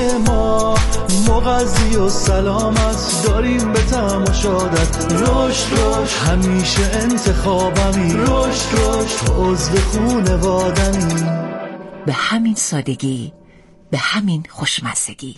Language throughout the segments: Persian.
ما مغذی و سلامت داریم به تماشادت. رشد همیشه انتخابمی، رشد تو عضو خونوادمی. به همین سادگی، به همین خوشمزگی.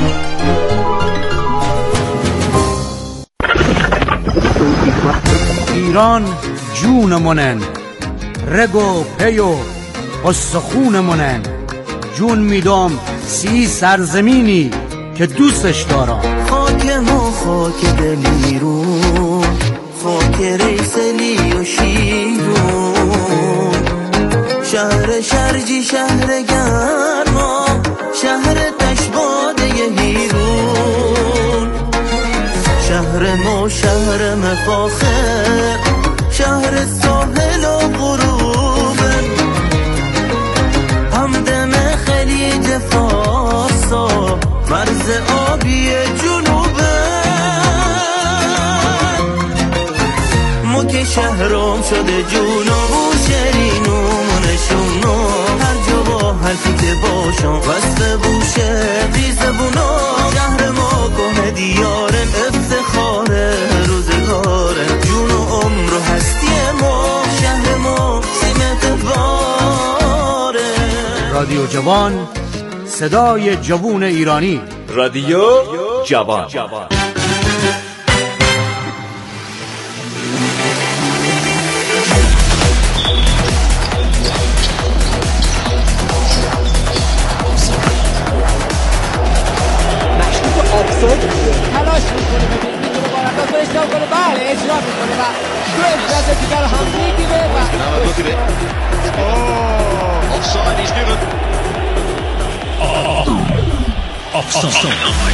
ایران جونمونن، رگ و پی و استخونمونن. جون میدم سی سرزمینی که دوستش دارم. خاک ما خاک دلیرون، خاک ریسلی و شیرون. شهر شرجی شهر گرما، شهر تشباده هیرون. شهر ما شهر مفاخر، شهر ساحل و غروبه. همدم خلیج فارسا، مرز آبی جنوبه. ما که شهرام شده جونم و شرینومونشونو. هر جا با حرفی که باشم وصف بوشه بیزبونا. شهر ما کنه دیارم افتخاره روزگاره. جون و عمر و هستی ما، شهر ما سیمت باره. رادیو جوان، صدای جوون ایرانی. رادیو جوان. تلاش میکنه میتونه بارنداز رو اشتباه کنه. بله اجرا میکنه و دو امتیاز دیگر رو هم میگیره و offside is given. Offside.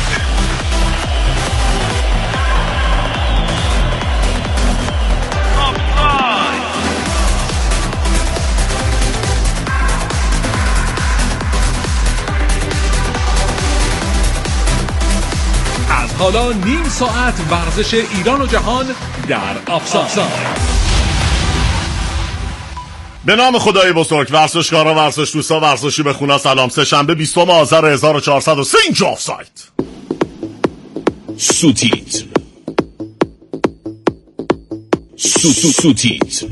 حالا نیم ساعت ورزش ایران و جهان در آفساید. به نام خدای بزرگ. ورزشکارا، ورزش دوستا، ورزشی به خونه سلام. سه شنبه 20 آذر 1403 اینجا آفساید. سوتیتر. سوتیتر.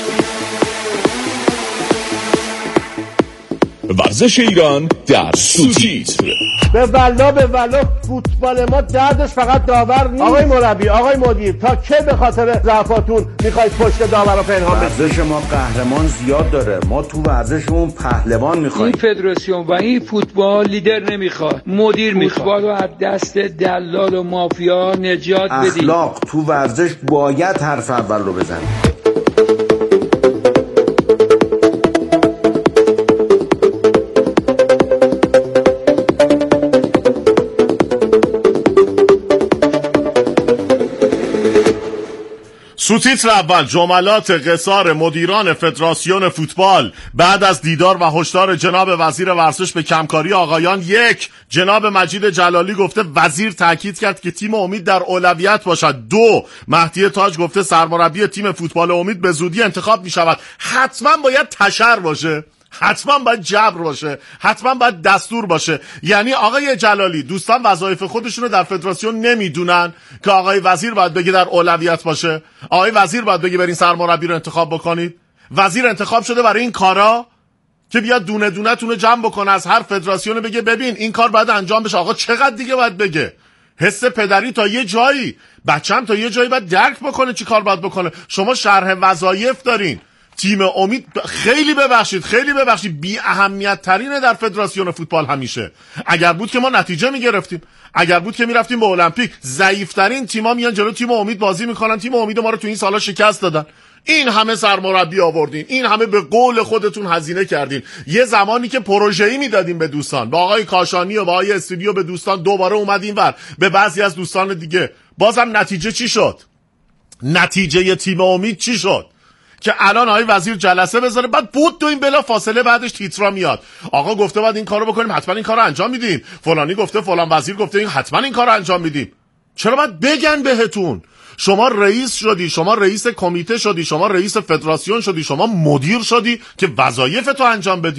ورزش ایران در سوتیتر. به والا فوتبال ما دردش فقط داور نیست. آقای مربی، آقای مدیر، تا چه به خاطر ضعفاتون میخواید پشت داور رو پنهان بکنید؟ ورزش ما قهرمان زیاد داره. ما تو ورزشمون پهلوان میخوایم. این فدراسیون و این فوتبال لیدر نمیخواد، مدیر میخواد. فوتبال رو از دست دلال و مافیا نجات بدید. اخلاق تو ورزش باید حرف اول رو بزنید. سوتیتر اول، جملات قصار مدیران فدراسیون فوتبال بعد از دیدار و هشدار جناب وزیر ورزش به کمکاری آقایان. 1. جناب مجید جلالی گفته وزیر تاکید کرد که تیم امید در اولویت باشد. 2. مهدی تاج گفته سرمربی تیم فوتبال امید به زودی انتخاب می شود. حتما باید تشر باشه، حتما باید جبر باشه، حتما باید دستور باشه. یعنی آقای جلالی دوستان وظایف خودشون رو در فدراسیون نمیدونن که آقای وزیر باید بگه در اولویت باشه؟ آقای وزیر باید بگه برین سرمربی رو انتخاب بکنید؟ وزیر انتخاب شده برای این کارا که بیاد دونه دونه تونه جمع بکنه از هر فدراسیون بگه ببین این کار باید انجام بشه. آقا چقدر دیگه باید بگه؟ حس پدری تا یه جایی، بچه‌م تا یه جایی باید درک بکنه چی کار باید بکنه. شما شرح وظایف دارین. تیم امید خیلی ببخشید بی اهمیت ترینه در فدراسیون فوتبال همیشه. اگر بود که ما نتیجه میگرفتیم، اگر بود که میرفتیم به المپیک. ضعیف‌ترین تیم‌ها میان جلو تیم امید بازی میکنن. تیم امید ما رو تو این سالا شکست دادن. این همه سرمربی آوردین، این همه به قول خودتون هزینه کردین. یه زمانی که پروژه‌ای میدادیم به دوستان، با آقای کاشانی و با آقای استودیو به دوستان، دوباره اومدین ور به بعضی از دوستان دیگه. بازم نتیجه چی شد؟ نتیجه تیم امید چی شد؟ که الان آقای وزیر جلسه بذاره، بعد بود تو این بلا فاصله بعدش تیترا میاد. آقا گفته بعد این کارو بکنیم، حتما این کارو انجام میدیم. فلانی گفته، فلان وزیر گفته، این حتما این کارو انجام میدیم. چرا باید بگن بهتون؟ شما رئیس شدی، شما رئیس کمیته شدی، شما رئیس فدراسیون شدی، شما مدیر شدی که وظایفتو انجام بدی.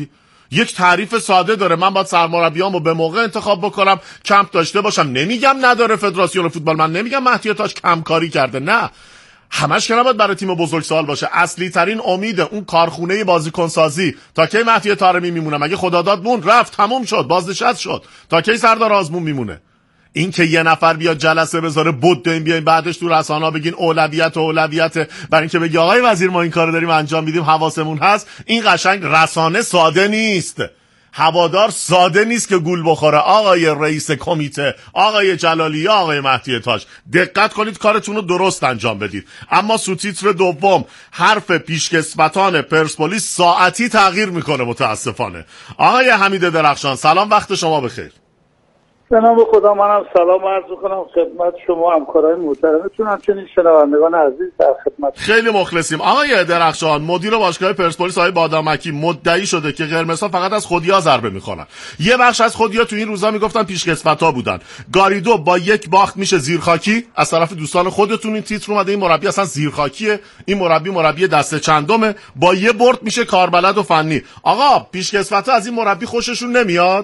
یک تعریف ساده داره. من باید سرمربیامو به موقع انتخاب بکنم، کمپ داشته باشم. نمیگم نداره فدراسیون فوتبال، من نمیگم مهدی تاج کم کاری کرده، نه، همش که نباید برای تیم بزرگسال باشه. اصلی ترین امید اون کارخونه بازیکن سازی تا کی مهدی طارمی میمونه؟ مگه خدا داد موند رفت تموم شد بازنشست شد، تا کی سردار آزمون میمونه؟ این که یه نفر بیاد جلسه بذاره بدوین بیاین بعدش تو رسانه‌ها بگین اولویت برای اینکه بگی آقای وزیر ما این کارو داریم انجام میدیم حواسمون هست، این قشنگ رسانه ساده نیست، هوادار ساده نیست که گول بخوره. آقای رئیس کمیته، آقای جلالی، آقای مهدی تاج، دقت کنید کارتون رو درست انجام بدید. اما سوتیتر دوم حرف پیشکسوتان پرسپولیس ساعتی تغییر میکنه متاسفانه. آقای حمید درخشان سلام، وقت شما بخیر. به نام خدا، منم سلام عرض می‌کنم خدمت شما همکارای محترمتون، همچنین شنوندگان عزیز در خدمت. خیلی مخلصیم. آقای درخشان، مدیر باشگاه پرسپولیس آقای بادامکی مدعی شده که قرمزها فقط از خودیا ضربه می‌خورن. یه بخش از خودیا تو این روزا میگفتن پیشکسوتا بودن. گاریدو با یک باخت میشه زیرخاکی. از طرف دوستان خودتون این تیتر اومده این مربی اصلا زیرخاکیه، این مربی دسته چندمه، با یه برد میشه کاربلد و فنی. آقا پیشکسوتا از این مربی خوششون نمیاد؟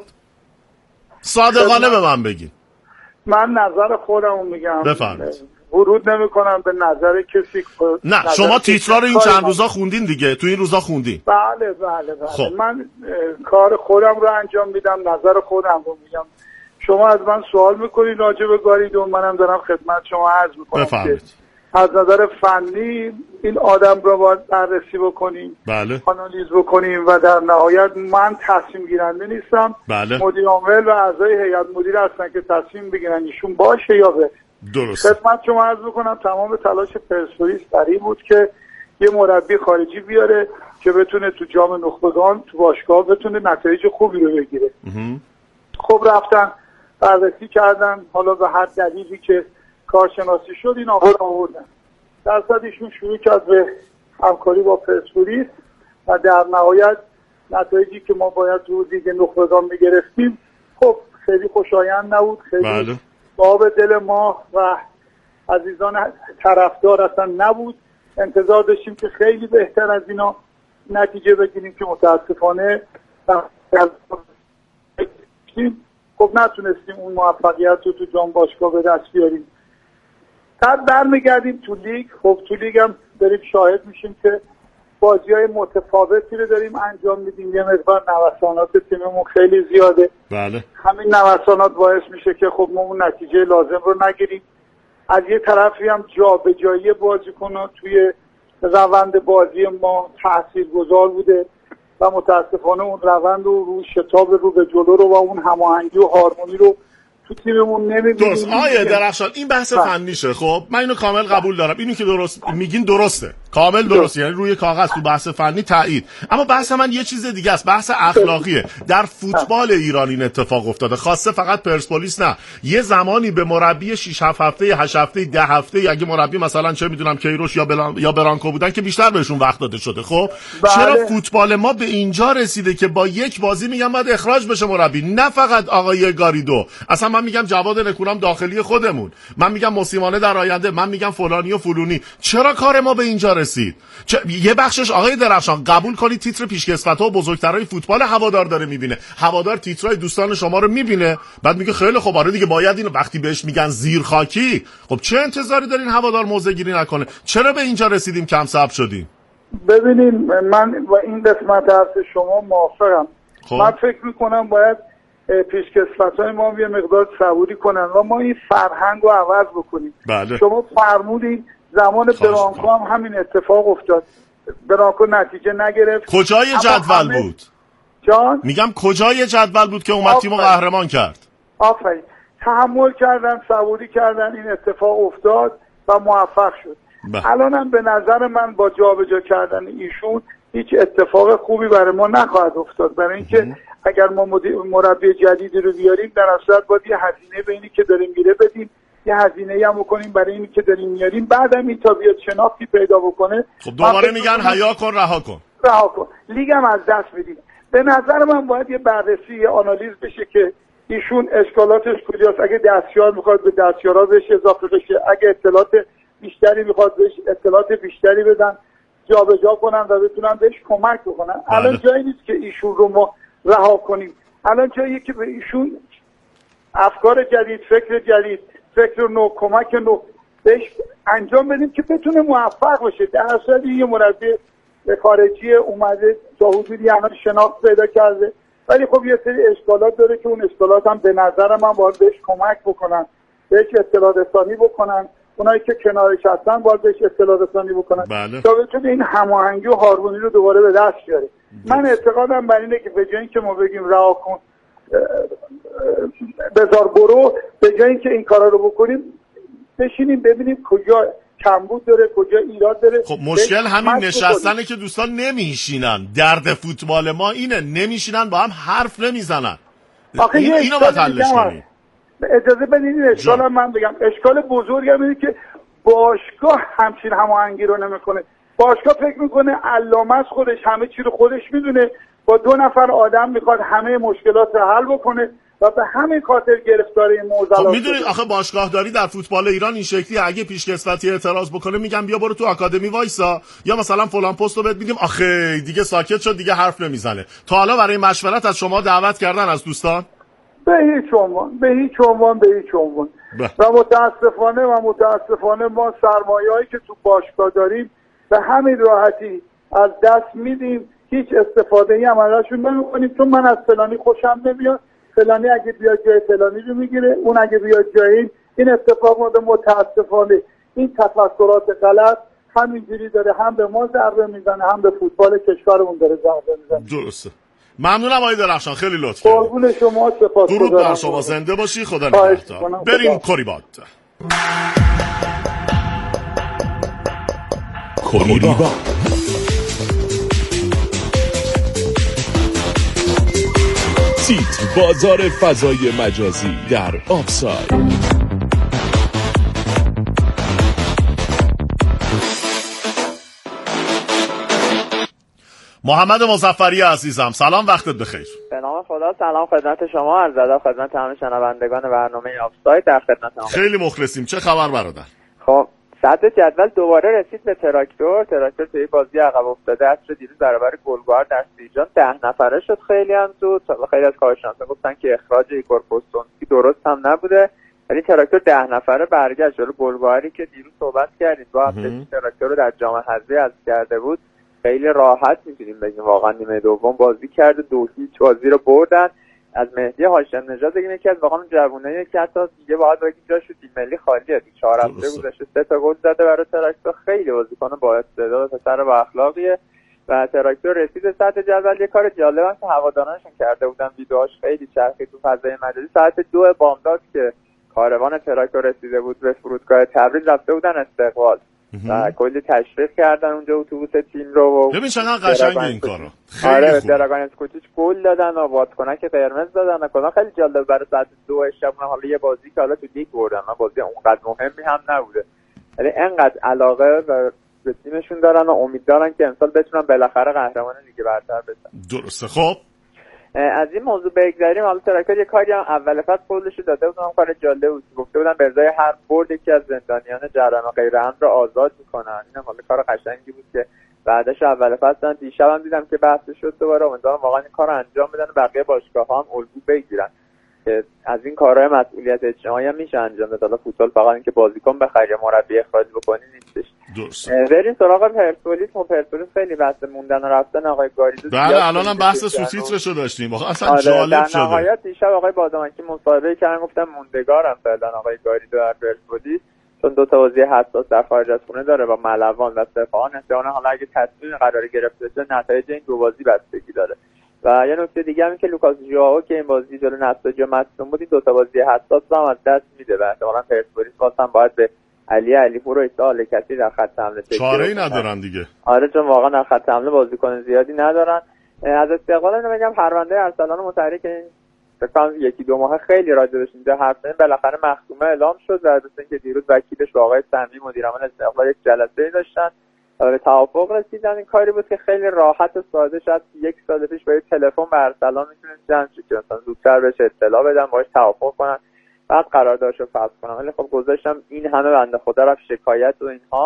صادقانه به من بگین. من نظر خودمو میگم، بفرمایید. ورود نمیکنم به نظر کسی. نه نظر شما تیترا رو این چند روزا خوندین دیگه، تو این روزا خوندین. بله. خب. من کار خودم رو انجام میدم، نظر خودم رو میگم. شما از من سوال میکنید راجع به گاریدو، منم دارم خدمت شما عرض میکنم. بفرمایید. از نظر فنی این آدم رو باید بررسی بکنیم، بله، آنالیز بکنیم و در نهایت من تصمیم گیرنده نیستم. بله. مدیر عامل و اعضای هیئت مدیره هستن که تصمیم بگیرن ایشون باشه یا به. درست. خدمت شما عرض بکنم تمام تلاش پرسپولیس در این بود که یه مربی خارجی بیاره که بتونه تو جام نخبگان تو باشگاه بتونه نتایج خوبی رو بگیره. خب رفتن بررسی کردن، حالا به هر دلیلی که کارشناسی شد این آوردن. درصد ایشون شروع کرد به همکاری با پرسپولیس و در نهایت نتایجی که ما باید تو لیگ نخبگان میگرفتیم خب خیلی خوشایند نبود، خیلی باب دل ما و عزیزان طرفدار اصلا نبود. انتظار داشتیم که خیلی بهتر از اینا نتیجه بگیریم که متاسفانه خب نتونستیم اون موفقیت رو تو جام باشگاه به دست بیاریم. بعد برمیگردیم تو لیگ. خب تو لیگ هم داریم شاهد میشیم که بازی‌های متفاوتی رو داریم انجام میدیم، یه مقدار نوسانات تیممون خیلی زیاده. بله. همین نوسانات باعث میشه که خب ما اون نتیجه لازم رو نگیریم. از یه طرفی هم جابجایی بازیکن‌ها توی روند بازی ما تاثیرگذار بوده و متاسفانه اون روند رو شتاب رو به جلو رو و اون هماهنگی و هارمونی رو تو تیممون نمی‌بینیم. درست. آیه درخشان این بحث فنیشه. خب من اینو کامل قبول دارم، اینو که درست میگین درسته، کامل درسته، یعنی روی کاغذ تو بحث فنی تایید. اما بحث من یه چیز دیگه است، بحث اخلاقیه. در فوتبال ایران این اتفاق افتاده، خاصه فقط پرسپولیس نه. یه زمانی به مربی 6 7 هفته 8 هفته 10 هفته اگه مربی مثلا چه میدونم کیروش یا برانکو بودن که بیشتر بهشون وقت داده شده. خب چرا فوتبال ما به اینجا رسیده که با یک بازی میگم باید اخراج بشه مربی؟ نه فقط آقای گاریدو، اصلا من میگم جواد نکونام داخلی خودمون، من میگم موسیمانه در آینده، من میگم فلانی و فلونی. چرا کار ما به اینجا رسید؟ یه بخشش آقای درخشان قبول کنید تیتر پیشکسوت‌ها و بزرگترهای فوتبال هوادار داره میبینه. هوادار تیترهای دوستان شما رو میبینه، بعد میگه خیلی خوب آره دیگه باید اینو. وقتی بهش میگن زیرخاکی، خب چه انتظاری دارین هوادار موضع گیری نکنه؟ چرا به اینجا رسیدیم کم صبر شدیم؟ ببینین من با این قسمت حرف شما موافقم. من فکر میکنم باید پیشکسوت‌های ما یه مقدار صبوری کنن و ما این فرهنگ رو عوض بکنیم. بله. شما فرمودین زمان برانکو هم همین اتفاق افتاد. برانکو نتیجه نگرفت. کجای جدول بود؟ جان؟ میگم کجای جدول بود که اومد تیمو قهرمان کرد؟ آفرین. تحمل کردن، صبوری کردن، این اتفاق افتاد و موفق شد. الانم به نظر من با جابجا کردن ایشون هیچ اتفاق خوبی برای ما نخواهد افتاد، برای اینکه اگر ما مربی جدیدی رو بیاریم در اصل باید یه هزینه به اینی که داریم میره بدیم، یه هزینه هم بکنیم برای اینی که داریم میاریم، بعدم این تا بیاد شناختی پیدا بکنه. خب دوباره میگن حیا کن رها کن لیگم از دست میدیم. به نظر من باید یه بررسی، یه آنالیز بشه که ایشون اشکالاتش کجاست. اگه دستیار میخواد به دستیارا بهش اضافه بشه، اگه اطلاعات بیشتری میخواد بهش اطلاعات بیشتری بدن، جابجا کنن و بتونن بهش کمک بکنن. الان جایی نیست که ایشون رو ما رها کنیم. الان جایی که به ایشون افکار جدید، فکر جدید، فکر نو، کمک نو بهش انجام بدیم که بتونه موفق بشه. در اصل یه مربی خارجی اومده تا حدودی الان شناخت پیدا کرده، ولی خب یه سری اشکالات داره که اون اشکالات هم به نظر من باید بهش کمک بکنن، بهش اطلاع رسانی بکنن، اونایی که کنارش هستن باید بهش اطلاع رسانی بکنن تا بتونه این هماهنگی و هارمونی رو دوباره به دست بیاره. من اعتقادم بر اینه که به جای اینکه ما بگیم رها کن بذار برو، به جای اینکه این کارا رو بکنیم بشینیم ببینیم کجا کمبود داره، کجا ایراد داره. خب مشکل همین نشستنه که دوستان نمیشینن. درد فوتبال ما اینه، نمیشینن با هم حرف نمیزنن. اینو باید حلش کنیم. اجازه بدید این اشکال هم من بگم. اشکال بزرگی هم اینه که باشگاه همچین هماهنگی رو نمیکنه. باشگاه فکر میکنه علامه است، خودش همه چی رو خودش میدونه، با 2 نفر آدم میخواد همه مشکلات رو حل بکنه و به همین خاطر گرفتار این معضلات. خب میدونید آخه باشگاهداری در فوتبال ایران این شکلی، اگه پیشکسوتی اعتراض بکنه میگم بیا برو تو آکادمی وایسا، یا مثلا فلان پستو بهت میدیم آخه دیگه ساکت شد دیگه حرف نمیزنه. تا حالا برای مشورت از شما دعوت کردن از دوستان؟ به هیچ عنوان و متاسفانه ما سرمایه‌ای که تو باشگاه داریم به همین راحتی از دست میدیم، هیچ استفاده‌ای هم ازشون نمی‌کنیم، چون من از فلانی خوشم نمیاد، فلانی اگه بیاد جای فلانی رو میگیره، اون اگه بیاد جای این اتفاق مورد. متاسفانه این تفکرات غلط همینجوری داره هم به ما ضربه میزنه هم به فوتبال کشورمون داره ضربه میزنه. درسته. ممنونم آقای درخشان، خیلی لطف کردید. قربون شما، سپاسگزارم. درود بر شما، زنده باشی، خدا نگهدار. بریم کوریبات. تیتر بازار فضای مجازی در آفساید. محمد مظفری عزیزم سلام، وقتت بخیر. به نام خدا، سلام خدمت شما، عرض ادب خدمت همه شنوندگان برنامه آفساید، در خدمتم. خیلی مخلصیم. چه خبر برادر؟ خب صدر جدول دوباره رسید به تراکتور توی بازی عقب افتاده عصر دیروز برابر گلگهر در سیرجان 10 نفره شد. خیلی هم زود، خیلی از کارشناسا گفتن که اخراج ایگور پوستونسکی درست هم نبوده، ولی تراکتور 10 نفره برگشت جلو گلگهری که دیروز صحبت کردید با هفته تراکتور رو در جام حذفی حذف کرده بود. خیلی راحت میتونیم بگیم واقعا نیمه دوم بازی کرد، 2-0 بازی رو بردن. از مهدی هاشم نژاد بگیم یکی از واقعا جوونایی که حتی دیگه باید بگیم جاش تو تیم ملی خالیه. 4 هفته گذشته 3 تا گل زده برای تراکتور. خیلی بازیکن با استعداد، پسر با اخلاقیه و تراکتور رسید به سطح جدول. یه کار جالبی که هوادارانشون کرده بودن، ویدیوهاش خیلی چرخید تو فضای مجازی. ساعت 2 بامداد که کاروان تراکتور رسیده بود به فرودگاه تبریز، رفته بودن استقبال و کلی تشریف کردن اونجا اتوبوس تیم رو. ببین چقدر قشنگه این کارو. خیلی خوب. دراگان اسکوچیچ گل دادن و بادکنک قرمز دادن. کلا خیلی جالب برای ساعت 2 شب. حالا یه بازی که حالا تو لیگ بردن، بازی اونقدر مهمی هم نبوده، ولی انقدر علاقه و به تیمشون دارن و امید دارن که امسال بتونن بالاخره قهرمان لیگ برتر بشن. درسته. خب از این موضوع بگذریم. حالا تراکتور یه کاری هم اول فصل قولش داده بودن، کار جالب بود. گفته بودن به ازای هر برد یکی از زندانیان جریمه غیر عمد رو آزاد میکنن. اینم حالا کار قشنگی بود که بعدش اول فصل دیشبم دیدم که بحث شد دوباره. امیدوارم واقعا این کارو انجام بدن و بقیه باشگاه‌ها هم الگو بگیرن که از این کارهای مسئولیت اجتماعی هم میشه انجام داد. حالا فوتبال فقط اینکه بازیکن بخری یا مربی اخراج بکنی نیستش. بریم سراغ پرسپولیس. پرسپولیس خیلی بحث موندن و رفتن آقای گاریدو. بله الانم بحث سوتیترشو داشتیم. اصلا جالب شده. در نهایت دیشب آقای بادامکی مصاحبه کردن، گفتن موندگارم فعلا آقای گاریدو در پرسپولیس، چون 2 تا بازی حساس در خارج از خونه داره با ملوان و سپاهان. احتمالاً حالا اگه تصمیم قرار گرفته بشه نتایج این 2 بازی بستگی داره. و یه نکته دیگه هم که لوکاس ژائو که این بازی جلو نساجی مصدوم بود، این 2 تا بازی حساس رو هم از دست میده و احتمالاً پرسپولیس واسه باید به علیپور و ایسا کسی در خط حمله چاره‌ای ندارن دیگه. آره چون واقعا در خط حمله بازیکن زیادی ندارن. از استقلال اینو بگم پرونده ارسلان مطهری که این فکر 1-2 ماه خیلی راجعش اینجا حرف زدیم، بالاخره مختومه اعلام شد و مثلا که دیروز وکیلش با آقای سمی مدیر عامل استقلال یک جلسه‌ای داشتن و به توافق رسیدن. این کاری بود که خیلی راحت و ساده شد. 1 سال پیش با تلفن به ارسلان میتونن جمع شد که مثلا زودتر بشه اطلاع بدن، باهاش توافق کنن، بعد قراردادشو فسخ کنن. ولی خب گذاشتم این همه بنده خدا رفت شکایت و اینها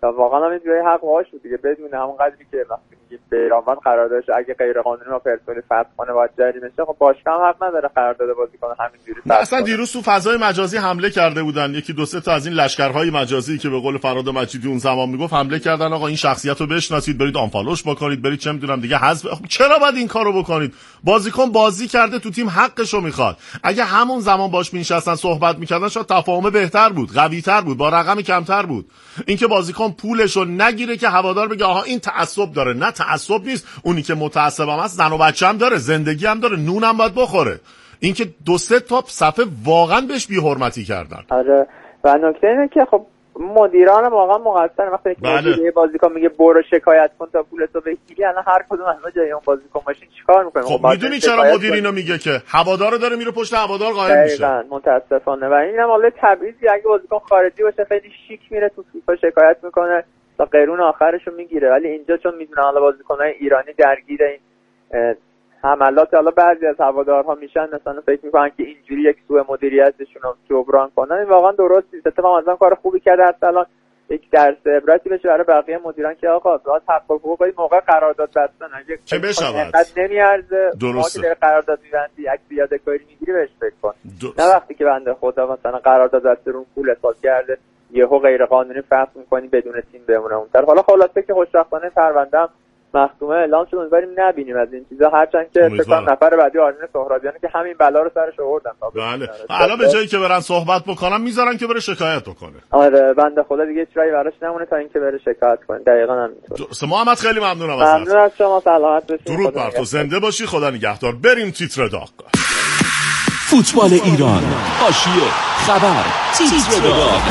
واقعا هم اینجوری حق واش بود دیگه، بدون همون قدری که وقتی میگیم بیرانوند قراردادش اگه غیر قانونی ما پرسپولیس فسخ کنه باید جریمه شه، خب باشگاه هم حق نداره قرارداد بازیکن همینجوری فسخ. اصلا دیروز تو فضای مجازی حمله کرده بودن، یکی دو سه تا از این لشکرهای مجازی که به قول فراد مجیدی اون زمان میگفت حمله کردن، آقا این شخصیت رو بشناسید، برید آنفالوش بکنید، برید چه میدونم دیگه حذف. چرا باید این کارو بکنید؟ بازیکن بازی کرده تو تیم، حقشو میخواد. اگه همون زمان باش می‌نشستن صحبت می‌کردن شاید تفاهم بهتر بود، قوی‌تر بود، با رقم کمتر بود. اینکه بازیکن پولشو نگیره که هوادار بگه آها این تعصب داره، نه تعصب نیست. اونی که متعصبم هست زن و بچه هم داره، زندگی هم داره، نون هم باید بخوره. اینکه دو سه تا صفحه واقعا بهش بی‌حرمتی کردن. آره و نکته اینه که خب مدیران واقعا مقصرن. وقتی که بازیکن میگه برو شکایت کن تا پولتو بگیری، الان هر کدوم از ما جای اون بازیکن ماشین چیکار میکنه؟ خب میدونی چرا مدیر اینو میگه که هوادار داره میره پشت هوادار قائم میشه؟ دقیقاً متاسفانه. و اینم حالا تبعیضی، اگه بازیکن خارجی باشه خیلی شیک میره تو فیفا شکایت میکنه تا قرون آخرشو میگیره، ولی اینجا چون میدونن حالا بازیکنای ایرانی درگیر این حملات، حالا بعضی از هوادارها میشن مثلا فکر میکنن که اینجوری یک سوء مدیریتشون رو جبران کنن. این واقعا درست نیست. اتفاقا مثلا کار خوبی کرده اصلا یک درس عبرتی بشه برای بقیه مدیران که آقا باید حق و حقوق موقع قرارداد بستن اگه چه بشود نمیارزه درسته که قرارداد می‌بندی یک زیاده کاری میگیری بهش فکر کن. نه وقتی که بنده خدا مثلا قرارداد بسته رو پول حساب کرده یهو غیر قانونی فسخ می‌کنی بدون تیم بمونه اونطرف. حالا خلاصه که خوشبختانه پرونده‌ام مختومه اعلام شد، امیدواریم نبینیم از این چیزا، هرچند که فکر کنم نفر بعدی آرمین سهرابیانه که همین بلا رو سرش آوردن. بله حالا به جایی که برن صحبت بکنن میذارن که بره شکایت بکنه. آره بنده خدا دیگه هیچ راهی براش نمونه تا اینکه بره شکایت کنه. دقیقاً همینطور. محمد خیلی ممنونم ازت. ممنون از شما، سلامت باشید. درود بر تو، زنده باشی، خدا نگهدار. بریم تیتر داغ. فوتبال ایران، حاشیه، خبر، تیتر داغ.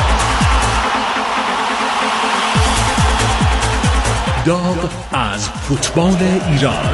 داغ از فوتبال ایران.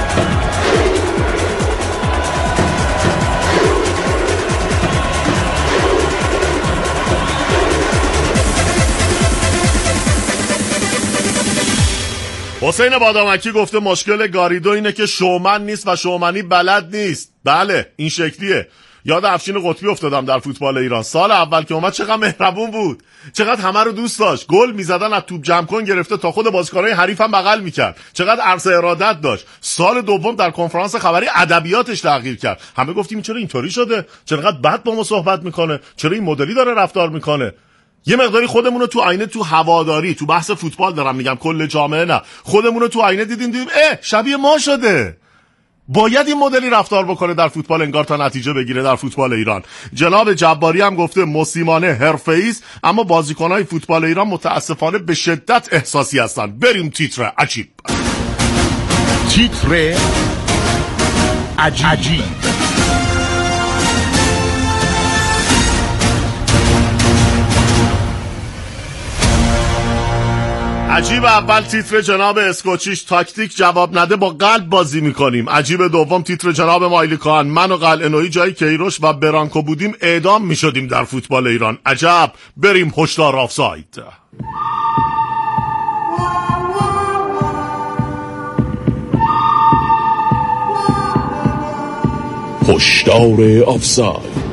حسین بادامکی گفته مشکل گاریدو اینه که شومن نیست و شومنی بلد نیست. بله این شکلیه. یاد افشین قطبی افتادم در فوتبال ایران. سال اول که اومد چقدر مهربون بود، چقدر همه رو دوست داشت، گل میزدن از توپ جمع کن گرفته تا خود بازیکن‌های حریف هم بغل میکرد، چقدر عرض ارادت داشت. سال دوم در کنفرانس خبری ادبیاتش تغییر کرد. همه گفتیم چرا اینطوری شده، چرا انقدر بد با ما صحبت میکنه، چرا این مدلی داره رفتار میکنه. یه مقداری خودمون رو تو آینه، تو هواداری، تو بحث فوتبال دارم میگم، کل جامعه نه، خودمون رو تو آینه دیدیم شبیه ما شده. باید این مدلی رفتار بکنه در فوتبال انگار تا نتیجه بگیره در فوتبال ایران. جناب جباری هم گفته موسیمانه حرفه‌ای است اما بازیکن‌های فوتبال ایران متاسفانه به شدت احساسی هستن. بریم تیتر عجیب. تیتر عجیب. عجیب اول تیتر جناب اسکوچیش، تاکتیک جواب نده با قلب بازی میکنیم. عجیب دوم تیتر جناب مایلیکان، من و قلعه‌نویی جای کیروش و برانکو بودیم اعدام میشدیم در فوتبال ایران. عجب. بریم هشدار آفساید. هشدار آفساید.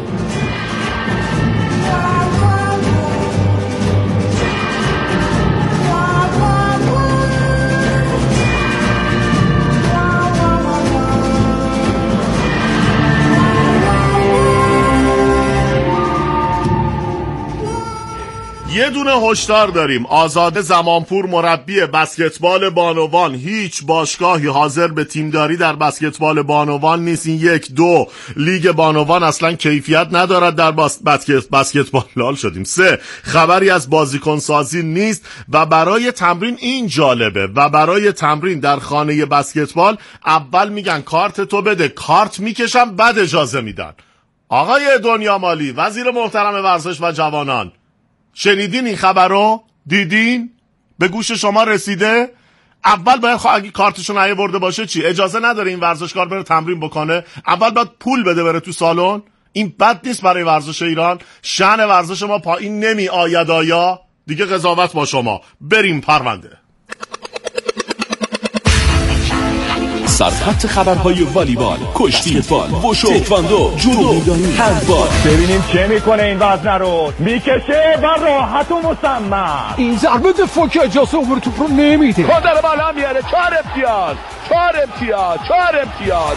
یه دونه هشدار داریم. آزاده زمانپور مربی بسکتبال بانوان، هیچ باشگاهی حاضر به تیمداری در بسکتبال بانوان نیست. این 1 2 لیگ بانوان اصلا کیفیت ندارد در بسکتبال. لال شدیم. 3 خبری از بازیکن سازی نیست و برای تمرین این جالبه و برای تمرین در خانه بسکتبال اول میگن کارت تو بده، کارت میکشن بعد اجازه میدن. آقای دنیا مالی، وزیر محترم ورزش و جوانان، شنیدین این خبر رو؟ دیدین؟ به گوش شما رسیده؟ اول باید اگه کارتشو نیاورده باشه چی؟ اجازه نداره این ورزشکار بره تمرین بکنه؟ اول باید پول بده بره تو سالن؟ این بد نیست برای ورزش ایران؟ شأن ورزش ما پایین نمی آید آیا؟ دیگه قضاوت با شما. بریم پرونده. سرخط خبرهای والیبال، کشتی فوتبال، وشو، تکواندو، جودو میدانی، هندبال. ببینیم چه میکنه این وزنه رو. میکشه و راحت و مصمم. این ضربه دفاع که اجازه عبور توپ رو نمیده. داره بالا میاره. 4 امتیاز.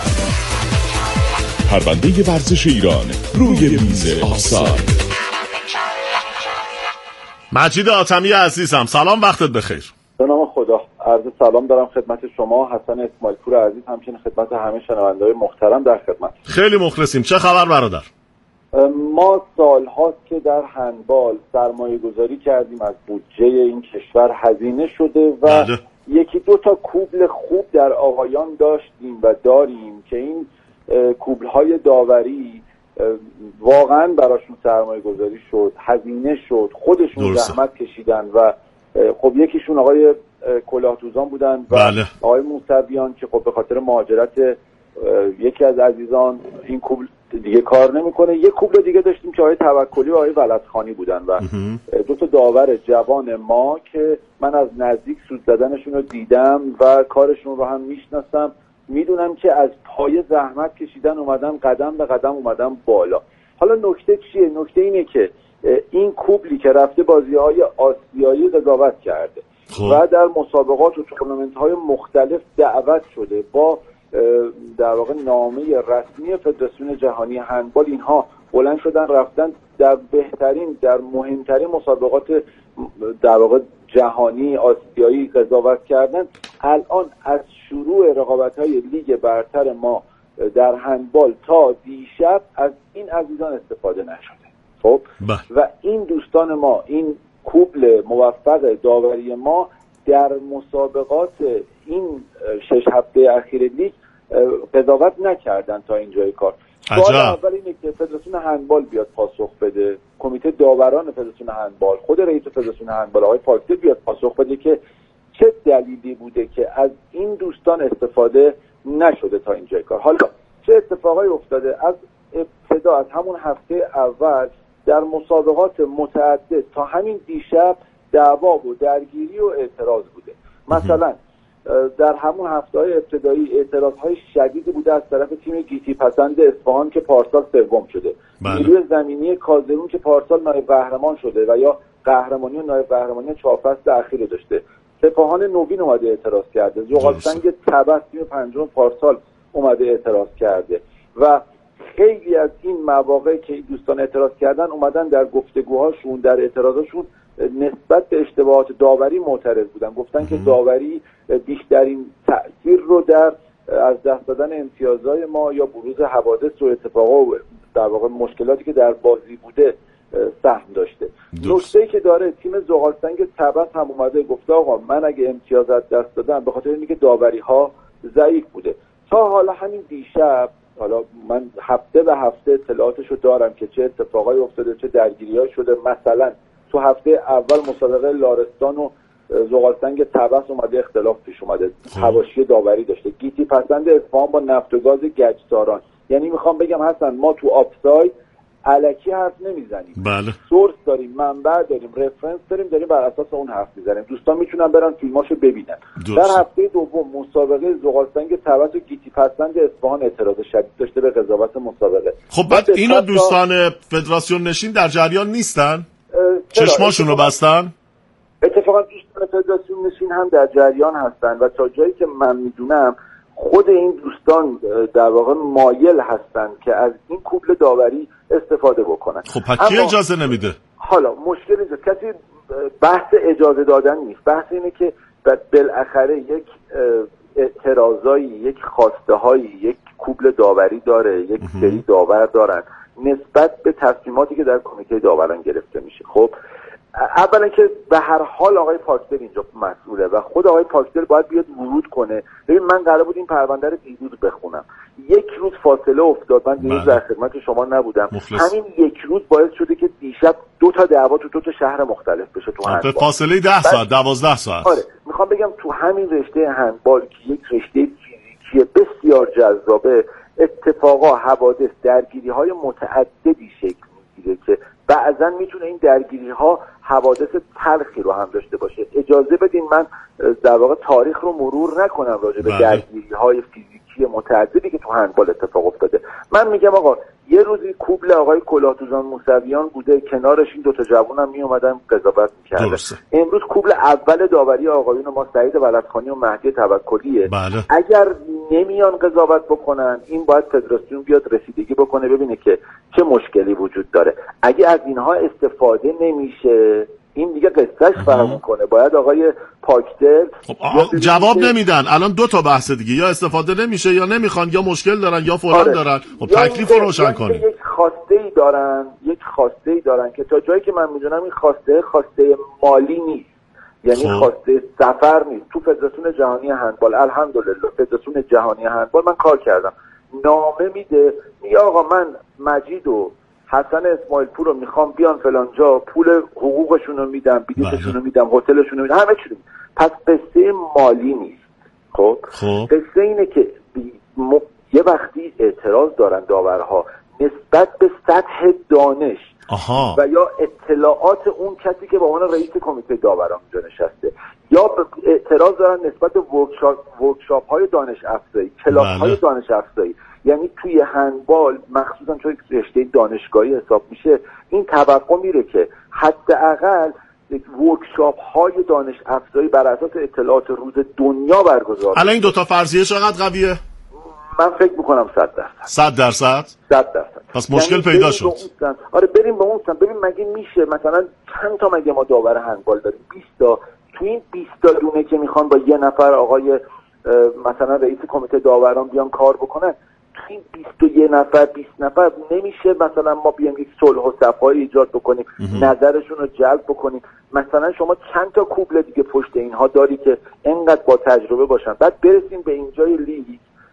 پرونده ورزش ایران روی میز آفساید. مجید آتمی عزیزم، سلام، وقتت بخیر. به نام خدا. عرض سلام دارم خدمت شما، حسن اسماعیلپور عزیز، همچنین خدمت همه شنونده‌های محترم در خدمت. خیلی مخلصیم. چه خبر برادر؟ ما سال‌هاست که در هندبال سرمایه‌گذاری کردیم، از بودجه این کشور هزینه شده و یکی دو تا کوبل خوب در آقایان داشتیم و داریم که این کوبل‌های داوری واقعا براشون سرمایه‌گذاری شد، هزینه شد، خودشون زحمت کشیدن و خب یکیشون آقای کلاهدوزان بودن و آقای موسویان که خب به خاطر مهاجرت یکی از عزیزان این کوبل دیگه کار نمیکنه. یک کوبل دیگه داشتیم که آقای توکلی و آقای ولدخانی بودن و دو تا داور جوان ما که من از نزدیک سود زدنشون رو دیدم و کارشون رو هم میشناسم، میدونم که از پای زحمت کشیدن اومدن قدم به قدم اومدن بالا. حالا نکته چیه؟ نکته اینه که این کوبلی که رفته بازی‌های آسیایی قضاوت کرده و در مسابقات و تورنمنت‌های مختلف دعوت شده با در واقع نامه رسمی فدراسیون جهانی هندبال، اینها بلند شدن رفتن در بهترین، در مهمترین مسابقات در واقع جهانی آسیایی قضاوت کردن. الان از شروع رقابت‌های لیگ برتر ما در هندبال تا دیشب از این عزیزان استفاده نشده. خب و این دوستان ما، این کوبل موفق داوری ما در مسابقات این 6 هفته اخیر لیگ قضاوت نکردن تا اینجای کار. سوال اول اینه که فدراسیون هندبال بیاد پاسخ بده، کمیته داوران فدراسیون هندبال، خود رئیس فدراسیون هندبال آقای پاکدل بیاد پاسخ بده که چه دلیلی بوده که از این دوستان استفاده نشده تا اینجای کار. حالا چه اتفاقایی افتاده؟ از ابتدا، از همون هفته اول در مسابقات متعدد تا همین دیشب دعوا و درگیری و اعتراض بوده. مثلا در همون هفته‌های ابتدایی اعتراضهای شدیدی بوده از طرف تیم گیتی پسند اصفهان که پارسال سوم شده، نیروی زمینی کازرون که پارسال نایب قهرمان شده و یا قهرمانی و نایب قهرمانی 4 فصل اخیر داشته، سپاهان نوین اومده اعتراض کرده، زغالسنگ تبس تیم پنجم پارسال اومده اعتراض کرده و خیلی از این مواقع که دوستان اعتراض کردن اومدن در گفتگوهاشون، در اعتراضاشون نسبت به اشتباهات داوری معترض بودن، گفتن که داوری بیشترین تأثیر رو در از دست دادن امتیازهای ما یا بروز حوادث و اتفاقا و در واقع مشکلاتی که در بازی بوده سهم داشته. نکته‌ای که داره، تیم زغالسنگ تبس هم اومده گفته آقا من اگه امتیاز از دست دادم به خاطر اینکه داوری ها ضعیف بوده. تا حالا همین دیشب، حالا من هفته به هفته اطلاعاتشو دارم که چه اتفاقایی افتاده، چه درگیری‌ها شده. مثلا تو هفته اول مسابقه لارستان و زغالسنگ تبس اومده اختلاف پیش اومده، حواشی داوری داشته. گیتی پسند اصفهان با نفت و گاز گچساران، یعنی میخوام بگم حسن ما تو آفساید الکی حرف نمیزنیم، سورس داریم، منبع داریم، رفرنس داریم بر اساس اون حرف میزنیم. دوستان میتونن برن فیلماشو ببینن. در هفته دوم مسابقه زغالسنگ تبس و گیتی پسند اصفهان اعتراض شدید داشته به قضاوت مسابقه. خب بعد اینا دوستان فدراسیون نشین در جریان نیستن؟ چشماشون رو بستن؟ اتفاقا دوستان فدراسیون نشین هم در جریان هستن و تا جایی که من میدونم خود این دوستان در واقع مایل هستن که از این کوبل داوری استفاده بکنن. خب کی اجازه نمیده؟ حالا مشکل اینجا کسی بحث اجازه دادن نیست، بحث اینه که بالاخره یک اعتراضایی، یک خواسته هایی، یک کوبل داوری داره، یک سری داور دارن نسبت به تصمیماتی که در کمیته داوران گرفته میشه. خب اولا که به هر حال آقای پاکدل اینجا مسئوله و خود آقای پاکدل باید بیاد ورود کنه. ببین من قرار بود این پرونده رو دیروز بخونم، یک روز فاصله افتاد، من دیروز در خدمت شما نبودم. همین یک روز باعث شده که دیشب 2 تا دعوا تو 2 تا شهر مختلف بشه تو هندبال. فاصله 10 ساعت 12 ساعت. آره میخوام بگم تو همین رشته هندبال که یک رشته فیزیکی بسیار جذابه، اتفاقا، حوادث، درگیری‌های متعددی شکل میگیره که بعضا میتونه این درگیری‌ها حوادث تلخی رو هم داشته باشه. اجازه بدین من در واقع تاریخ رو مرور نکنم راجع به درگیری‌های فیزیکی سیاسی متعددی که تو هندبال اتفاق افتاده. من میگم آقا یه روزی کوبل آقای کلاه‌دوزان موسویان بوده، کنارش این دوتا جوونم میومدن قضاوت میکردن. امروز کوبل اول داوری آقایون ما سعید ولدخانی و مهدی توکلیه. بله. اگر نمیان قضاوت بکنن، این باید فدراسیون بیاد رسیدگی بکنه ببینه که چه مشکلی وجود داره. اگه از اینها استفاده نمیشه، این دیگه قصهش فرق میکنه. باید آقای پاکدل جواب نمیدن. الان دو تا بحث دیگه، یا استفاده نمیشه یا نمیخوان یا مشکل دارن یا فلان دارن. خب تکلیف رو روشن کنید. یک خواسته ای دارن که تا جایی که من میدونم این خواسته مالی نیست، یعنی خواسته سفر نیست. تو فدراسیون جهانی هندبال، الحمدلله فدراسیون جهانی هندبال من کار کردم، نامه میده میگه آقا من مجید و حسن اسماعیل پور رو میخوام بیان فلان جا، پول حقوقشون رو میدم، بلیطشون رو میدم، هتلشون رو میدم، همه چی رو میدم. پس قصه مالی نیست. خب قصه اینه که یه وقتی اعتراض دارن داورها نسبت به سطح دانش و یا اطلاعات اون کسی که به عنوان رئیس کمیته داوران اونجا نشسته، یا اعتراض دارن نسبت به ورکشاپ های دانش افزایی، کلاس های دانش افزایی. یعنی توی هندبال مخصوصا چون رشته دانشگاهی حساب میشه، این توقع میره که حداقل ورکشاپ های دانش افزایی بر اساس اطلاعات روز دنیا برگزار. الان این دوتا فرضیه چقدر قویه؟ من فکر میکنم 100%. پس مشکل پیدا شد. آره بریم به اون سن. ببین مگه میشه مثلا چند تا مگه ما داور هندبال داریم؟ 20 تا. تو این 20 تا دونه که میخوان با یه نفر آقای مثلا رئیس کمیته داوران بیان کار بکنن، تو این 21 نفر 20 نفر نمیشه مثلا ما بیام یک صلح و صفایی ایجاد بکنیم، نظرشون رو جلب بکنیم؟ مثلا شما چند تا کوبل دیگه پشت اینها داری که انقدر با تجربه باشن، بعد برسیم به اینجای لیگ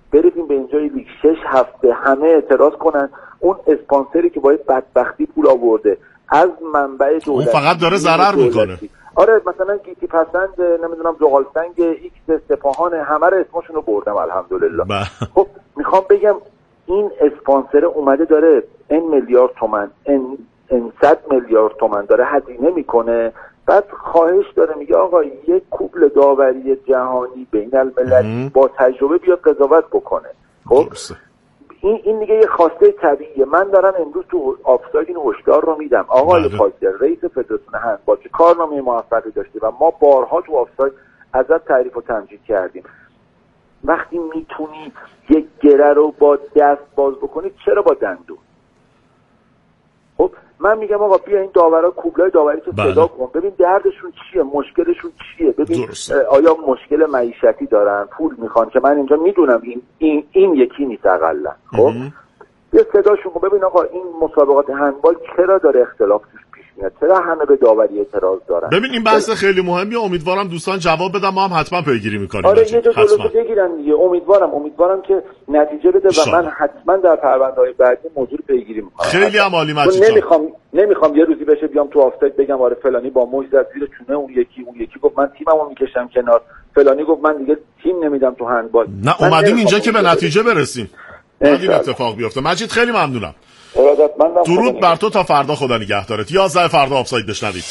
6 هفته همه اعتراض کنن اون اسپانسری که با بدبختی پول آورده از منبع دولتی، اون فقط داره ضرر میکنه. آره مثلا گیتی پسند، نمیدونم زغالسنگ، ایکس، سپاهان، همه رو اسمشون رو بردم الحمدلله. خب میخوام بگم این اسپانسر اومده داره این میلیارد تومان، این 100 میلیارد تومان داره هزینه میکنه، بعد خواهش داره میگه آقا یک کوبل داوری جهانی بین المللی با تجربه بیاد قضاوت بکنه. خب این دیگه یه خواسته طبیعیه. من دارم امروز تو آفساید این هشدار رو میدم آقای پاکدل رئیس فدراسیون هندبال که کارنامه موفقی داشته و ما بارها تو آفساید ازت تعریف و تمجید کردیم، وقتی میتونی یک گره رو با دست باز بکنی چرا با دندون؟ خب من میگم آقا بیا این داورا کوبلای داوری که صدا کن، ببین دردشون چیه، مشکلشون چیه، ببین آیا مشکل معیشتی دارن، پول میخوان که من اینجا میدونم این یکی نیست اقلا. خب یه صداشون کن، ببین آقا این مسابقات هندبال چرا داره اختلاف پیش میاد، چرا همه به داوری اعتراض دارن؟ ببین این بحث خیلی مهمیه، امیدوارم دوستان جواب بدن، ما هم حتما پیگیری میکنیم. آره یه جلوشو بگیرن دیگه، امیدوارم که نتیجه بده و من حتما در پرونده‌های بعدی موضوع پیگیری میکنم. خیلی هم عالی مجید. نمیخوام یه روزی بشه بیام تو آفساید بگم آره فلانی با موج زد زیر چونه اون یکی گفت من تیممو میکشم کنار، فلانی گفت من دیگه تیم نمیدم تو هندبال. نه اومدیم اینجا که به نتیجه برسیم. این اتفاق بیفته. مجید خیلی ممنونم. درود بر تو، تا فردا خدا نگهدارت. 11 فردا آفساید بشنوید.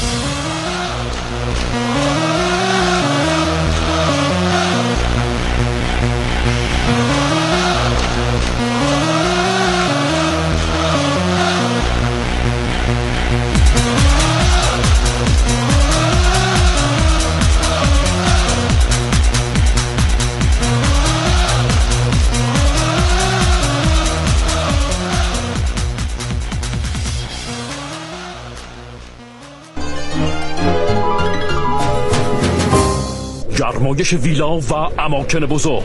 گرمایش ویلا و اماکن بزرگ،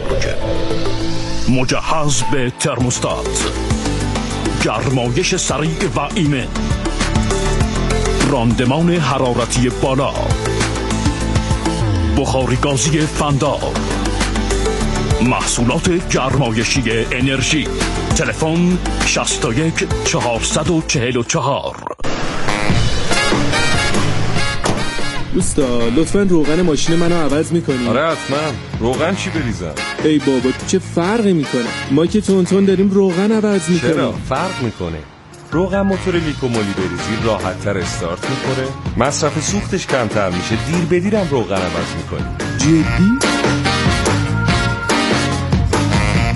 مجهز به ترموستات، گرمایش سریع و ایمن، راندمان حرارتی بالا، بخاری گازی فندار، محصولات گرمایشی انرژی. تلفن 61 444. دوستا لطفاً روغن ماشین منو عوض میکنی؟ آره حتما. روغن چی بریزم؟ ای بابا تو چه فرقی میکنه؟ ما که تونتون داریم روغن عوض میکنیم. چرا؟ فرق میکنه. روغن موتور لیکومولی بریزی راحت‌تر استارت میکنه، مصرف سوختش کمتر میشه، دیر به دیرم روغن عوض میکنی. جدی؟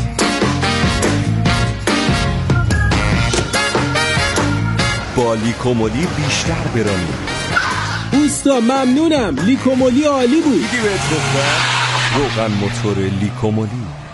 با لیکومولی بیشتر برانید. اوستا ممنونم، لیکومولی عالی بود. دیدی بهت گفتم روغن موتور لیکومولی.